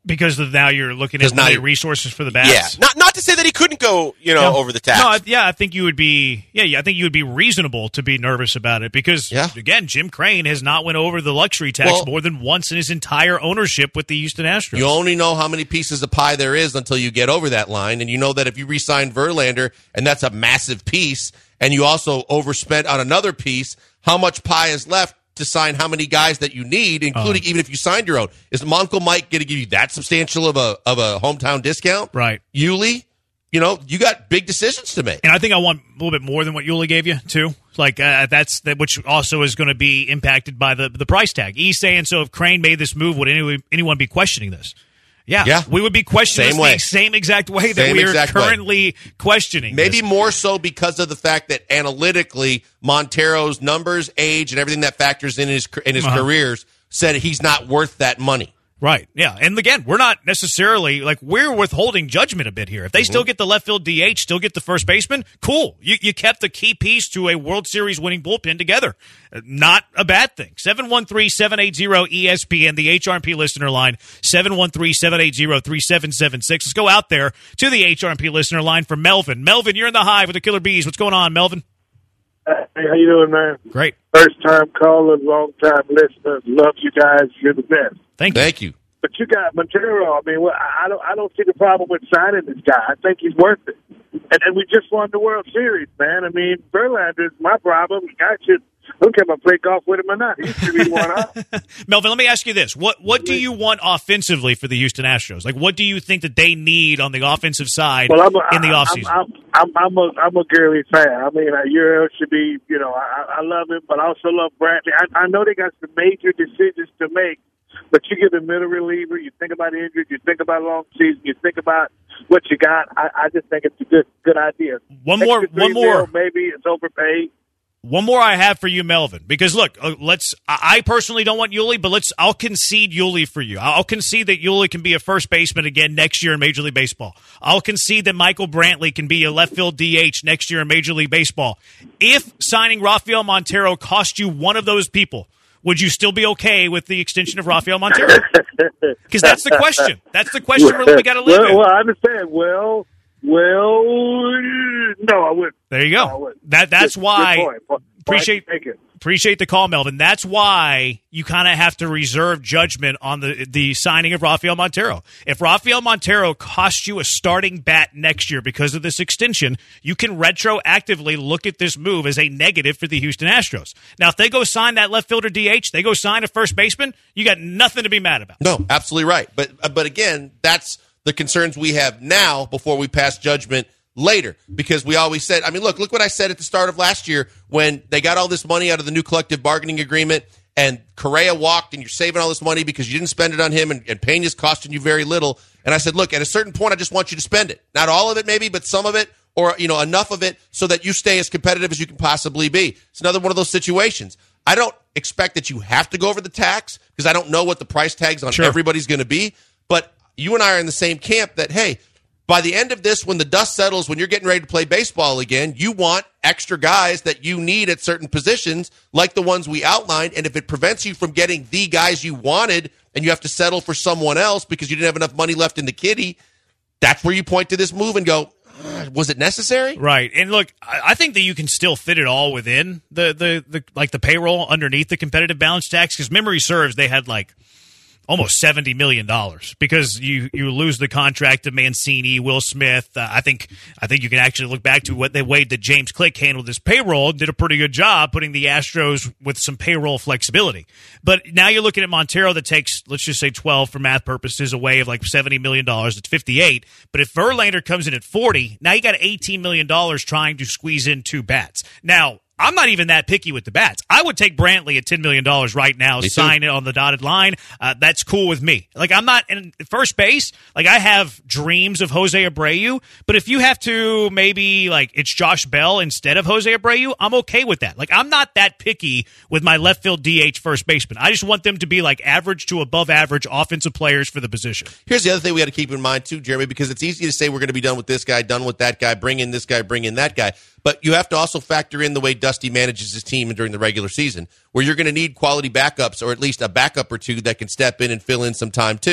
Because of now you're looking at now resources for the bats. Yeah, not not to say that he couldn't go, you know, no. over the tax. No, I, yeah, I think you would be. Yeah, yeah, I think you would be reasonable to be nervous about it because, yeah. again, Jim Crane has not went over the luxury tax well, more than once in his entire ownership with the Houston Astros. You only know how many pieces of pie there is until you get over that line, and you know that if you re-sign Verlander, and that's a massive piece, and you also overspent on another piece, how much pie is left to sign how many guys that you need, including uh, even if you signed your own. Is Uncle Mike going to give you that substantial of a of a hometown discount? Right. Yuli, you know, you got big decisions to make. And I think I want a little bit more than what Yuli gave you, too. Like, uh, that's that, which also is going to be impacted by the the price tag. He's saying, so if Crane made this move, would anyone, anyone be questioning this? Yeah, yeah, we would be questioning same this way. the same exact way that same we are currently way. questioning. Maybe this. more so because of the fact that analytically Montero's numbers, age, and everything that factors in his in his uh-huh. careers said he's not worth that money. Right, yeah. And again, we're not necessarily, like, we're withholding judgment a bit here. If they mm-hmm. still get the left field D H, still get the first baseman, cool. You, you kept the key piece to a World Series winning bullpen together. Not a bad thing. seven one three, seven eight zero, E S P N, the H R and P listener line, seven one three, seven eight zero, three seven seven six. Let's go out there to the H R and P listener line for Melvin. Melvin, you're in the Hive with the Killer Bees. What's going on, Melvin? Hey, how you doing, man? Great. First time caller, long time listener. Love you guys. You're the best. Thank you. Thank you. But you got Montero. I mean, well, I don't, I don't see the problem with signing this guy. I think he's worth it. And, and we just won the World Series, man. I mean, Verlander's my problem. I should look at him and play golf with him or not. He should be one up. Melvin, let me ask you this: what what do you want offensively for the Houston Astros? Like, what do you think that they need on the offensive side well, I'm a, in the I'm, offseason? I'm, I'm, I'm a I'm a Gurley fan. I mean, uh, Uriel should be. You know, I, I love him, but I also love Bradley. I, I know they got some major decisions to make. But you get a middle reliever, you think about injuries, you think about long season, you think about what you got. I, I just think it's a good good idea. One more, one more. Maybe it's overpaid. One more I have for you, Melvin, because look, uh, let's. I personally don't want Yuli, but let's. I'll concede Yuli for you. I'll concede that Yuli can be a first baseman again next year in Major League Baseball. I'll concede that Michael Brantley can be a left field D H next year in Major League Baseball. If signing Rafael Montero cost you one of those people, would you still be okay with the extension of Rafael Montero? Because that's the question. That's the question well, really we got to live well, in. Well, I understand. Well, well, no, I wouldn't. There you go. No, that That's good, why. good point. Appreciate appreciate the call, Melvin. That's why you kind of have to reserve judgment on the the signing of Rafael Montero. If Rafael Montero costs you a starting bat next year because of this extension, you can retroactively look at this move as a negative for the Houston Astros. Now, if they go sign that left fielder D H, they go sign a first baseman, you got nothing to be mad about. No, absolutely right. But but again, that's the concerns we have now before we pass judgment later, because we always said, I mean, look, look what I said at the start of last year when they got all this money out of the new collective bargaining agreement and Correa walked and you're saving all this money because you didn't spend it on him and, and Pena's costing you very little. And I said, look, at a certain point, I just want you to spend it. Not all of it maybe, but some of it, or, you know, enough of it so that you stay as competitive as you can possibly be. It's another one of those situations. I don't expect that you have to go over the tax because I don't know what the price tags on sure. everybody's going to be. But you and I are in the same camp that, hey, by the end of this, when the dust settles, when you're getting ready to play baseball again, you want extra guys that you need at certain positions, like the ones we outlined. And if it prevents you from getting the guys you wanted and you have to settle for someone else because you didn't have enough money left in the kitty, that's where you point to this move and go, was it necessary? Right. And look, I think that you can still fit it all within the, the, the like the payroll underneath the competitive balance tax, because memory serves, they had like almost seventy million dollars because you, you lose the contract of Mancini, Will Smith. Uh, I think I think you can actually look back to what they way that James Click handled this payroll and did a pretty good job putting the Astros with some payroll flexibility. But now you're looking at Montero that takes, let's just say twelve for math purposes, away of like seventy million dollars. It's fifty-eight. But if Verlander comes in at forty, now you got eighteen million dollars trying to squeeze in two bats. Now, I'm not even that picky with the bats. I would take Brantley at ten million dollars right now, me sign too. It on the dotted line. Uh, that's cool with me. Like, I'm not in first base. Like, I have dreams of Jose Abreu, but if you have to maybe, like, it's Josh Bell instead of Jose Abreu, I'm okay with that. Like, I'm not that picky with my left field D H first baseman. I just want them to be, like, average to above average offensive players for the position. Here's the other thing we got to keep in mind, too, Jeremy, because it's easy to say we're going to be done with this guy, done with that guy, bring in this guy, bring in that guy. But you have to also factor in the way Dusty manages his team during the regular season, where you're going to need quality backups, or at least a backup or two that can step in and fill in some time too.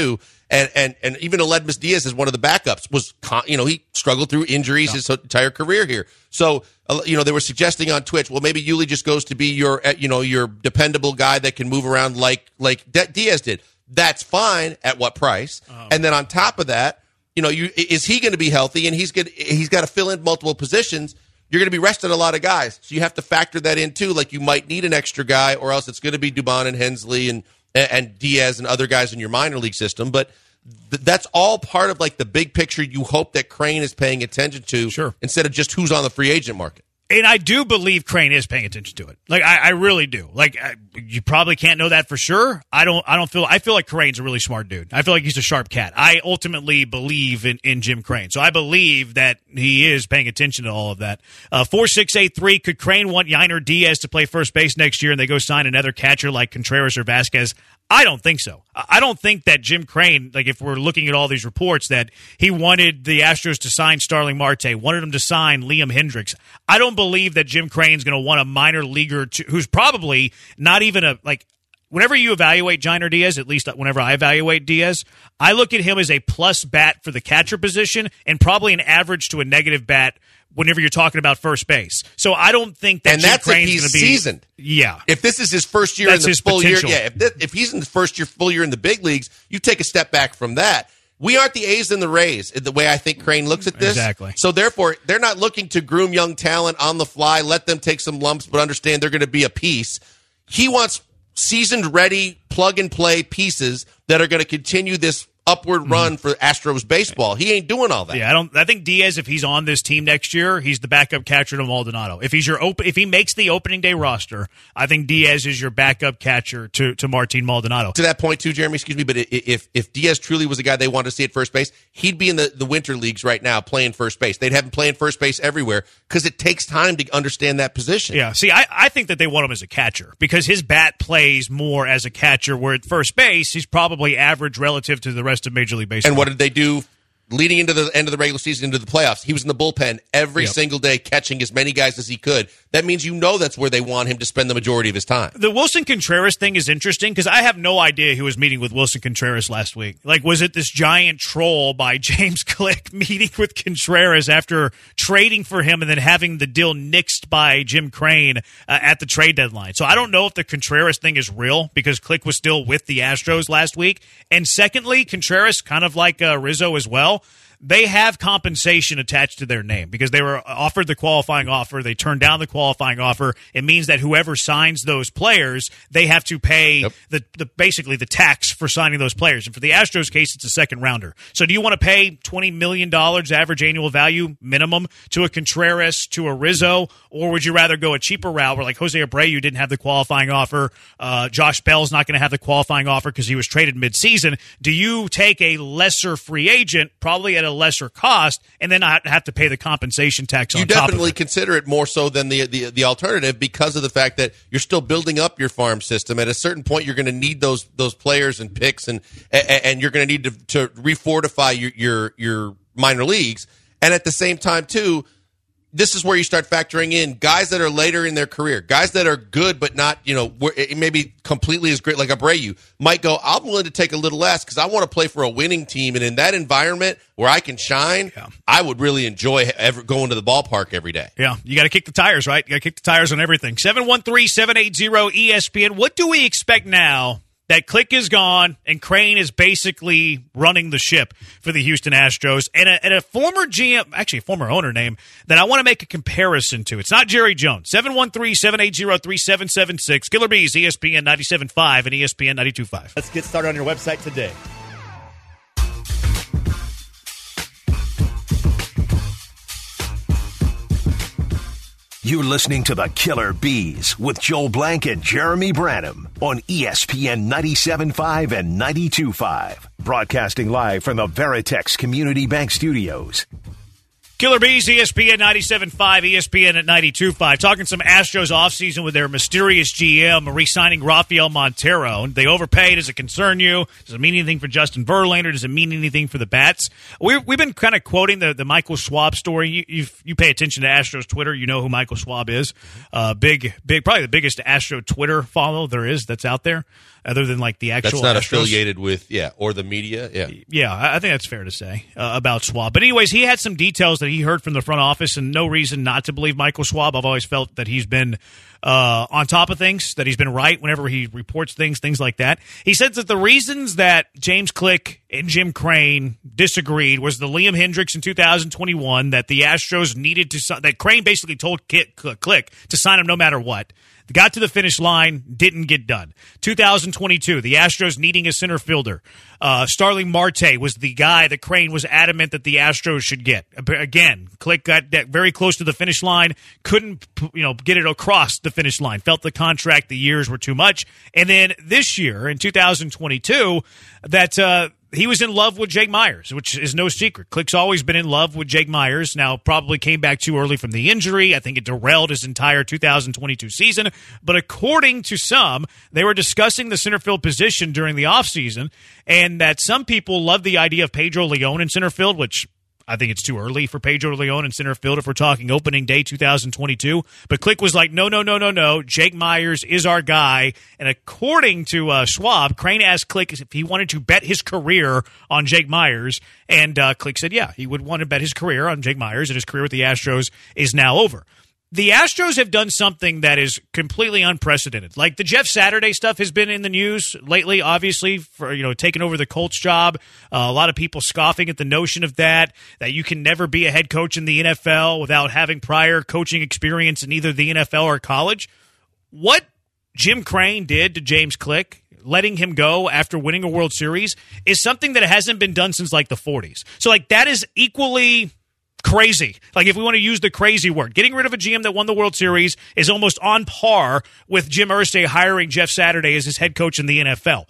And and and even Aledmus Diaz is one of the backups. Was con- you know he struggled through injuries yeah. his entire career here. So uh, you know they were suggesting on Twitch, well maybe Yuli just goes to be your uh, you know your dependable guy that can move around like like D- Diaz did. That's fine. At what price? Oh. And then on top of that, you know, you is he going to be healthy? And he's good. He's got to fill in multiple positions. You're going to be resting a lot of guys, so you have to factor that in too. Like you might need an extra guy, or else it's going to be Dubon and Hensley and and Diaz and other guys in your minor league system. But th- that's all part of like the big picture. You hope that Crane is paying attention to, sure, instead of just who's on the free agent market. And I do believe Crane is paying attention to it. Like I, I really do. Like I, you probably can't know that for sure. I don't. I don't feel. I feel like Crane's a really smart dude. I feel like he's a sharp cat. I ultimately believe in, in Jim Crane, so I believe that he is paying attention to all of that. Uh, four six eight three. Could Crane want Yainer Diaz to play first base next year, and they go sign another catcher like Contreras or Vasquez? I don't think so. I don't think that Jim Crane, like if we're looking at all these reports, that he wanted the Astros to sign Starling Marte, wanted him to sign Liam Hendricks. I don't believe that Jim Crane's going to want a minor leaguer to, who's probably not even a, like, whenever you evaluate Yainer Diaz, at least whenever I evaluate Diaz, I look at him as a plus bat for the catcher position and probably an average to a negative bat whenever you're talking about first base. So I don't think that and Jim that's Crane's if he's going to be seasoned. Yeah. If this is his first year That's in the his full potential. year, yeah. If, th- if he's in the first year, full year in the big leagues, you take a step back from that. We aren't the A's and the Rays, the way I think Crane looks at this. Exactly. So therefore, they're not looking to groom young talent on the fly, let them take some lumps, but understand they're going to be a piece. He wants seasoned, ready, plug-and-play pieces that are going to continue this upward mm-hmm. run for Astros baseball. He ain't doing all that. Yeah, I don't. I think Diaz, if he's on this team next year, he's the backup catcher to Maldonado. If he's your open, if he makes the opening day roster, I think Diaz is your backup catcher to to Martin Maldonado. To that point, too, Jeremy. Excuse me, but if if Diaz truly was the guy they wanted to see at first base, he'd be in the, the winter leagues right now playing first base. They'd have him playing first base everywhere because it takes time to understand that position. Yeah. See, I, I think that they want him as a catcher because his bat plays more as a catcher. Where at first base, he's probably average relative to the rest of Major League Baseball. And what did they do leading into the end of the regular season, into the playoffs? He was in the bullpen every yep. single day, catching as many guys as he could. That means you know that's where they want him to spend the majority of his time. The Wilson Contreras thing is interesting because I have no idea who was meeting with Wilson Contreras last week. Like, was it this giant troll by James Click meeting with Contreras after trading for him and then having the deal nixed by Jim Crane uh, at the trade deadline? So I don't know if the Contreras thing is real because Click was still with the Astros last week. And secondly, Contreras, kind of like uh, Rizzo as well, they have compensation attached to their name because they were offered the qualifying offer. They turned down the qualifying offer. It means that whoever signs those players, they have to pay yep. the, the basically the tax for signing those players. And for the Astros case, it's a second rounder. So do you want to pay twenty million dollars average annual value minimum to a Contreras, to a Rizzo, or would you rather go a cheaper route where like Jose Abreu didn't have the qualifying offer, uh, Josh Bell's not going to have the qualifying offer because he was traded midseason? Do you take a lesser free agent, probably at a lesser cost, and then not have to pay the compensation tax on you top of it? You definitely consider it more so than the, the the alternative because of the fact that you're still building up your farm system. At a certain point, you're going to need those those players and picks, and and you're going to need to, to refortify your, your your minor leagues. And at the same time, too, this is where you start factoring in guys that are later in their career, guys that are good but not, you know, maybe completely as great, like Abreu, might go, I'm willing to take a little less because I want to play for a winning team. And in that environment where I can shine, yeah. I would really enjoy ever going to the ballpark every day. Yeah, you got to kick the tires, right? You got to kick the tires on everything. seven one three, seven eight zero, E S P N. What do we expect now that Click is gone and Crane is basically running the ship for the Houston Astros, and a, and a former G M, actually a former owner name, that I want to make a comparison to? It's not Jerry Jones. seven one three, seven eight zero, three seven seven six. Killer Bees, E S P N ninety-seven point five and E S P N ninety-two point five. Let's get started on your website today. You're listening to the Killer Bees with Joel Blank and Jeremy Branham on E S P N ninety-seven point five and ninety-two point five. Broadcasting live from the Veritex Community Bank Studios. Killer Bees, E S P N ninety-seven point five, E S P N at ninety-two point five. Talking some Astros offseason with their mysterious G M re-signing Rafael Montero. They overpaid. Does it concern you? Does it mean anything for Justin Verlander? Does it mean anything for the Bats? We've, we've been kind of quoting the, the Michael Schwab story. You you've, you pay attention to Astros Twitter. You know who Michael Schwab is. Uh, big, big, probably the biggest Astro Twitter follow there is that's out there. other than like the actual. That's not Astros. affiliated with, yeah, or the media, yeah. Yeah, I think that's fair to say uh, about Schwab. But anyways, he had some details that he heard from the front office, and no reason not to believe Michael Schwab. I've always felt that he's been uh, on top of things, that he's been right whenever he reports things, things like that. He said that the reasons that James Click and Jim Crane disagreed was the Liam Hendricks in two thousand twenty-one, that the Astros needed to, that Crane basically told Click to sign him no matter what. Got to the finish line, didn't get done. two thousand twenty-two, the Astros needing a center fielder. Uh, Starling Marte was the guy that Crane was adamant that the Astros should get. Again, Click got very close to the finish line, couldn't you know get it across the finish line. Felt the contract, the years were too much. And then this year, in two thousand twenty-two, that uh, he was in love with Jake Myers, which is no secret. Click's always been in love with Jake Myers. Now, probably came back too early from the injury. I think it derailed his entire two thousand twenty-two season. But according to some, they were discussing the center field position during the offseason, and that some people love the idea of Pedro Leon in center field, which I think it's too early for Pedro Leon in center field if we're talking opening day two thousand twenty-two. But Click was like, no, no, no, no, no. Jake Myers is our guy. And according to uh, Schwab, Crane asked Click if he wanted to bet his career on Jake Myers. And uh, Click said, yeah, he would want to bet his career on Jake Myers, and his career with the Astros is now over. The Astros have done something that is completely unprecedented. Like the Jeff Saturday stuff has been in the news lately, obviously, for you know taking over the Colts job. Uh, a lot of people scoffing at the notion of that, that you can never be a head coach in the N F L without having prior coaching experience in either the N F L or college. What Jim Crane did to James Click, letting him go after winning a World Series, is something that hasn't been done since like the forties. So like that is equally crazy. Like if we want to use the crazy word, getting rid of a G M that won the World Series is almost on par with Jim Irsay hiring Jeff Saturday as his head coach in the N F L.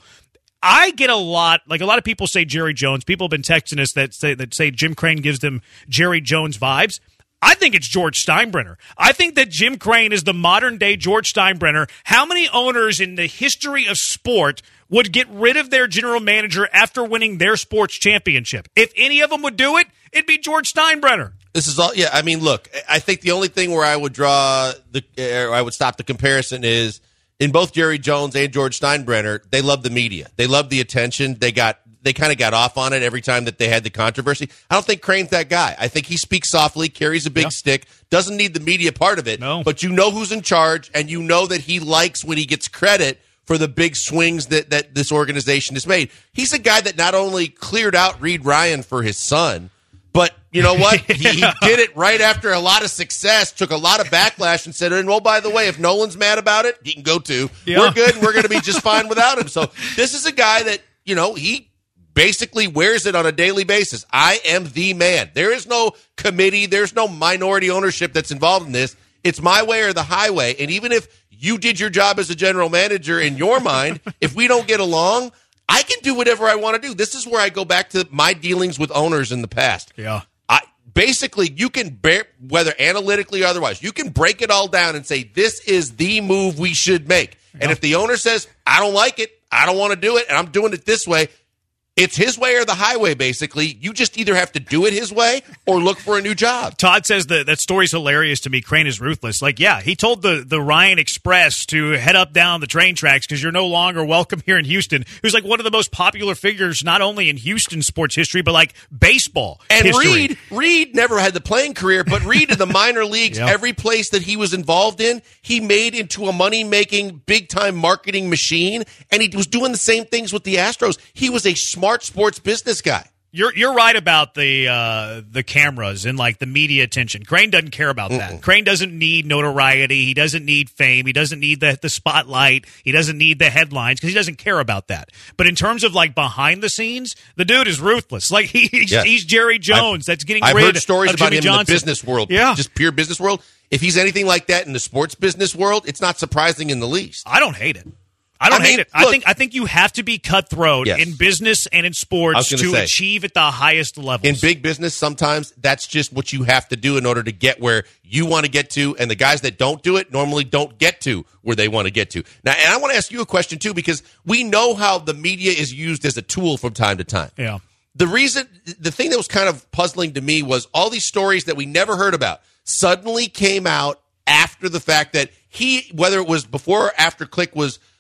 I get a lot, like a lot of people say Jerry Jones. People have been texting us that say, that say Jim Crane gives them Jerry Jones vibes. I think it's George Steinbrenner. I think that Jim Crane is the modern-day George Steinbrenner. How many owners in the history of sport would get rid of their general manager after winning their sports championship? If any of them would do it, it'd be George Steinbrenner. This is all, yeah, I mean, look, I think the only thing where I would draw, the, or I would stop the comparison is in both Jerry Jones and George Steinbrenner, they love the media. They love the attention. They got They kind of got off on it every time that they had the controversy. I don't think Crane's that guy. I think he speaks softly, carries a big yeah. stick, doesn't need the media part of it. No. But you know who's in charge, and you know that he likes when he gets credit for the big swings that, that this organization has made. He's a guy that not only cleared out Reed Ryan for his son, but you know what? he, he did it right after a lot of success, took a lot of backlash, and said, and oh, by the way, if Nolan's mad about it, he can go too. Yeah. We're good, and we're going to be just fine without him. So this is a guy that, you know, he basically wears it on a daily basis. I am the man. There is no committee. There's no minority ownership that's involved in this. It's my way or the highway. And even if you did your job as a general manager in your mind, if we don't get along, I can do whatever I want to do. This is where I go back to my dealings with owners in the past. Yeah. I basically, you can bear, whether analytically or otherwise, you can break it all down and say, this is the move we should make. Yeah. And if the owner says, I don't like it, I don't want to do it, and I'm doing it this way, it's his way or the highway, basically. You just either have to do it his way or look for a new job. Todd says that that story's hilarious to me. Crane is ruthless. Like, yeah, he told the, the Ryan Express to head up down the train tracks because you're no longer welcome here in Houston. Who's like one of the most popular figures, not only in Houston sports history, but like baseball and history. Reed, Reed never had the playing career, but Reed in the minor leagues, yep. every place that he was involved in, he made into a money-making, big-time marketing machine, and he was doing the same things with the Astros. He was a smart sports business guy. You're you're right about the uh, the cameras and like the media attention. Crane doesn't care about that. Mm-mm. Crane doesn't need notoriety. He doesn't need fame. He doesn't need the the spotlight. He doesn't need the headlines because he doesn't care about that. But in terms of like behind the scenes, the dude is ruthless. Like he, he's, yes. he's Jerry Jones. I've, that's getting I've rid heard stories of about Jimmy him Johnson. in the business world. Yeah, just pure business world. If he's anything like that in the sports business world, it's not surprising in the least. I don't hate it. I don't I mean, hate it. look, I think I think you have to be cutthroat yes. in business and in sports to say, achieve at the highest levels. In big business, sometimes that's just what you have to do in order to get where you want to get to, and the guys that don't do it normally don't get to where they want to get to. Now, and I want to ask you a question, too, because we know how the media is used as a tool from time to time. Yeah. The reason, the thing that was kind of puzzling to me was all these stories that we never heard about suddenly came out after the fact that he, whether it was before or after Click was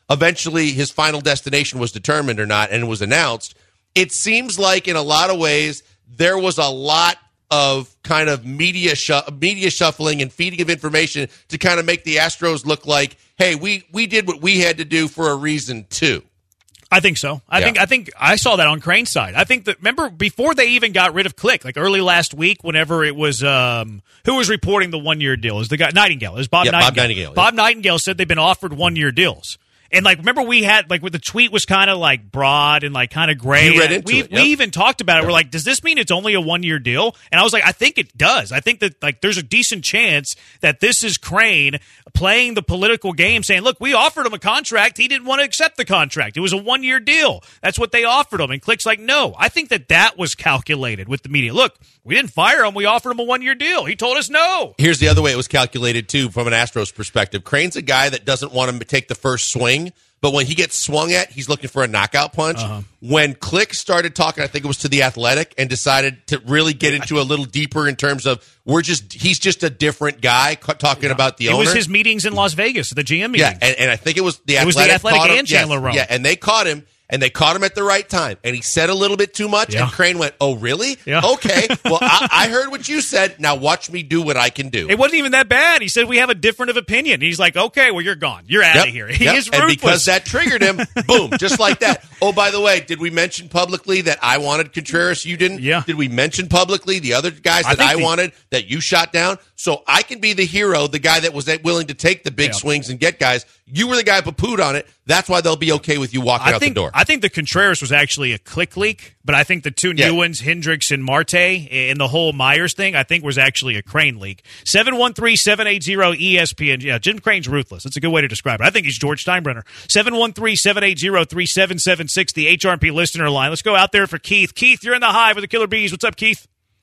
eventually his final destination was determined or not and was announced, it seems like in a lot of ways there was a lot of kind of media shu- media shuffling and feeding of information to kind of make the Astros look like, hey, we, we did what we had to do for a reason too. I think so. I Yeah. think I think I saw that on Crane's side. I think that remember before they even got rid of Click, like early last week, whenever it was um, who was reporting the one year deal? Is the guy Nightingale? Is Bob Yeah, Nightingale? Bob Nightingale, yeah. Bob Nightingale said they've been offered one year deals. And like, remember we had like, with the tweet was kind of like broad and like kind of gray. You read And into we it, yep. we even talked about it. Yep. We're like, does this mean it's only a one year deal? And I was like, I think it does. I think that like there's a decent chance that this is Crane playing the political game, saying, look, we offered him a contract. He didn't want to accept the contract. It was a one year deal. That's what they offered him. And Click's like, no. I think that that was calculated with the media. Look, we didn't fire him. We offered him a one year deal. He told us no. Here's the other way it was calculated, too, from an Astros perspective. Crane's a guy that doesn't want to take the first swing, but when he gets swung at, he's looking for a knockout punch. Uh-huh. When Click started talking, I think it was to The Athletic, and decided to really get into a little deeper in terms of we're just he's just a different guy talking yeah. about the it owner. It was his meetings in Las Vegas, the G M meetings. Yeah, and, and I think it was The Athletic. It was The Athletic and Chandler yes, Rome. Yeah, and they caught him. And they caught him at the right time. And he said a little bit too much, yeah. and Crane went, oh, really? Yeah. Okay. Well, I, I heard what you said. Now watch me do what I can do. It wasn't even that bad. He said, we have a different of opinion. And he's like, okay, well, you're gone. You're out yep. of here. He yep. is ruthless. And because that triggered him, boom, just like that. Oh, by the way, did we mention publicly that I wanted Contreras, you didn't? Yeah. Did we mention publicly the other guys that I, I the- wanted that you shot down? So I can be the hero, the guy that was willing to take the big yeah. swings and get guys. You were the guy who pooed on it. That's why they'll be okay with you walking I out think, the door. I think the Contreras was actually a Click leak, but I think the two Yeah. new ones, Hendricks and Marte, and the whole Myers thing, I think was actually a Crane leak. seven one three, seven eight zero, E S P N. Yeah, Jim Crane's ruthless. That's a good way to describe it. I think he's George Steinbrenner. seven one three, seven eight zero, three seven seven six, the H R P listener line. Let's go out there for Keith. Keith, you're in the Hive with the Killer Bees. What's up, Keith?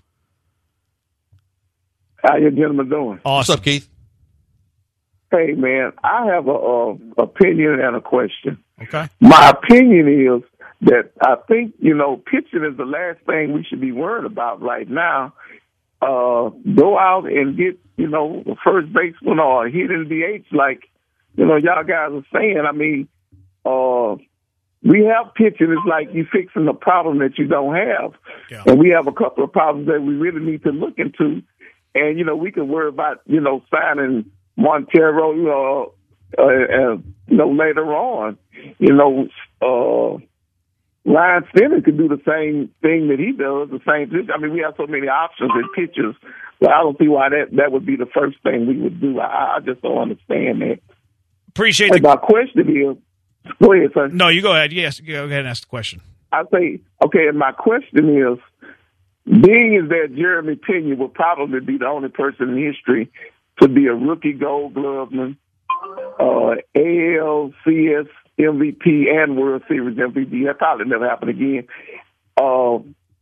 How you gentlemen doing? Awesome. What's up, Keith? Hey, man, I have a, a opinion and a question. Okay. My opinion is that I think, you know, pitching is the last thing we should be worried about right now. Uh, go out and get, you know, a first baseman or a hitting D H like, you know, y'all guys are saying. I mean, uh, we have pitching. It's like you fixing a problem that you don't have. Yeah. And we have a couple of problems that we really need to look into. And, you know, we can worry about, you know, signing Montero, you know, uh, uh, you know, later on. You know, uh, Ryan Stenson could do the same thing that he does, the same thing. I mean, we have so many options and pitchers, but I don't see why that, that would be the first thing we would do. I, I just don't understand that. Appreciate and the... my question is, go ahead, sir. No, you go ahead. Yes, go ahead and ask the question. I say, okay, and my question is, being is that Jeremy Pena will probably be the only person in history to be a rookie Gold Gloveman, uh, A L C S M V P, and World Series M V P. That probably never happen again. Uh,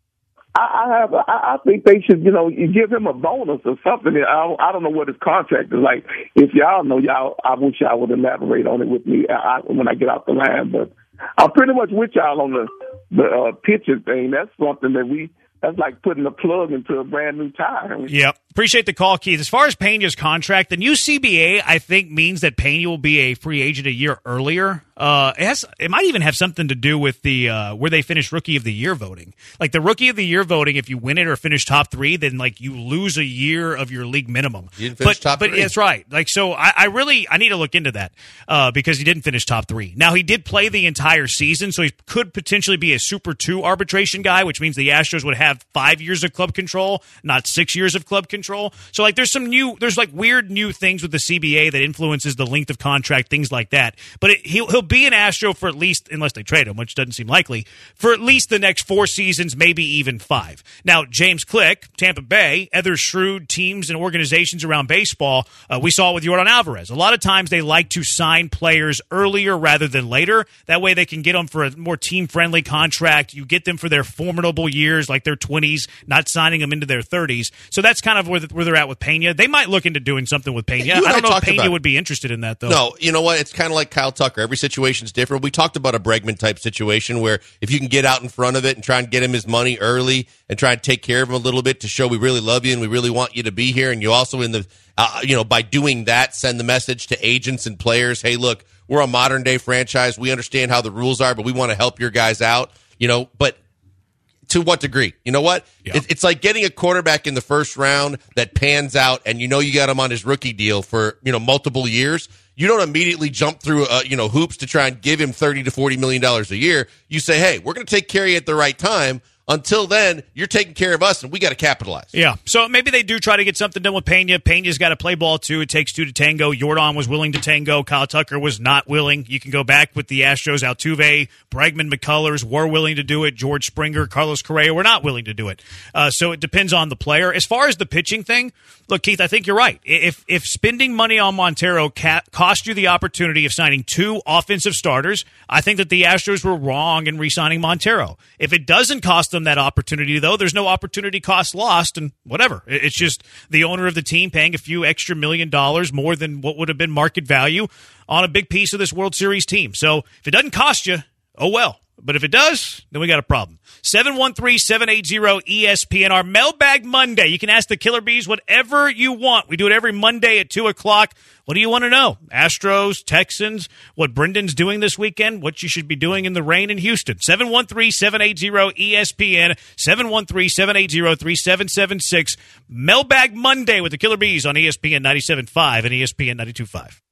I, I have, I, I think they should, you know, you give him a bonus or something. I don't, I don't know what his contract is like. If y'all know, y'all, I wish y'all would elaborate on it with me I, when I get off the line. But I'm pretty much with y'all on the the uh, pitching thing. That's something that we. That's like putting a plug into a brand new tire. Yep. Appreciate the call, Keith. As far as Pena's contract, the new C B A, I think, means that Pena will be a free agent a year earlier. Uh, it has, it might even have something to do with the uh, where they finish Rookie of the Year voting. Like the Rookie of the Year voting, if you win it or finish top three, then like you lose a year of your league minimum. You didn't finish but, top but three. that's right. Like so, I, I really I need to look into that uh, because he didn't finish top three. Now he did play the entire season, so he could potentially be a Super Two arbitration guy, which means the Astros would have five years of club control, not six years of club control. So like there's some new, there's like weird new things with the C B A that influences the length of contract, things like that. But it, he'll he'll be an Astro for at least, unless they trade him, which doesn't seem likely, for at least the next four seasons, maybe even five. Now, James Click, Tampa Bay, other shrewd teams and organizations around baseball, uh, we saw it with Yordan Alvarez. A lot of times they like to sign players earlier rather than later. That way they can get them for a more team-friendly contract. You get them for their formidable years, like their twenties, not signing them into their thirties. So that's kind of where, the, where they're at with Pena. They might look into doing something with Pena. You and I don't I know if talked Pena about it. would be interested in that, though. No, you know what? It's kind of like Kyle Tucker. Every situation's different. We talked about a Bregman-type situation where if you can get out in front of it and try and get him his money early and try and take care of him a little bit to show we really love you and we really want you to be here, and you also in the, uh, you know, by doing that, send the message to agents and players, hey, look, we're a modern-day franchise. We understand how the rules are, but we want to help your guys out, you know, but to what degree? You know what? Yeah. It, it's like getting a quarterback in the first round that pans out, and you know you got him on his rookie deal for, you know, multiple years. You don't immediately jump through, uh, you know, hoops to try and give him thirty to forty million dollars a year. You say, hey, we're going to take care of you at the right time. Until then, you're taking care of us, and we got to capitalize. Yeah, so maybe they do try to get something done with Pena. Pena's got to play ball, too. It takes two to tango. Jordan was willing to tango. Kyle Tucker was not willing. You can go back with the Astros. Altuve, Bregman, McCullers were willing to do it. George Springer, Carlos Correa were not willing to do it. Uh, so it depends on the player. As far as the pitching thing, look, Keith, I think you're right. If if spending money on Montero ca- cost you the opportunity of signing two offensive starters, I think that the Astros were wrong in re-signing Montero. If it doesn't cost them that opportunity, though, there's no opportunity cost lost, and whatever. It's just the owner of the team paying a few extra million dollars more than what would have been market value on a big piece of this World Series team. So if it doesn't cost you, oh well. But if it does, then we got a problem. seven one three, seven eight zero, E S P N, our Mailbag Monday. You can ask the Killer Bees whatever you want. We do it every Monday at two o'clock. What do you want to know? Astros, Texans, what Brendan's doing this weekend, what you should be doing in the rain in Houston. seven one three, seven eight zero, E S P N, seven one three, seven eight zero, three seven seven six. Mailbag Monday with the Killer Bees on E S P N ninety-seven point five and E S P N ninety-two point five.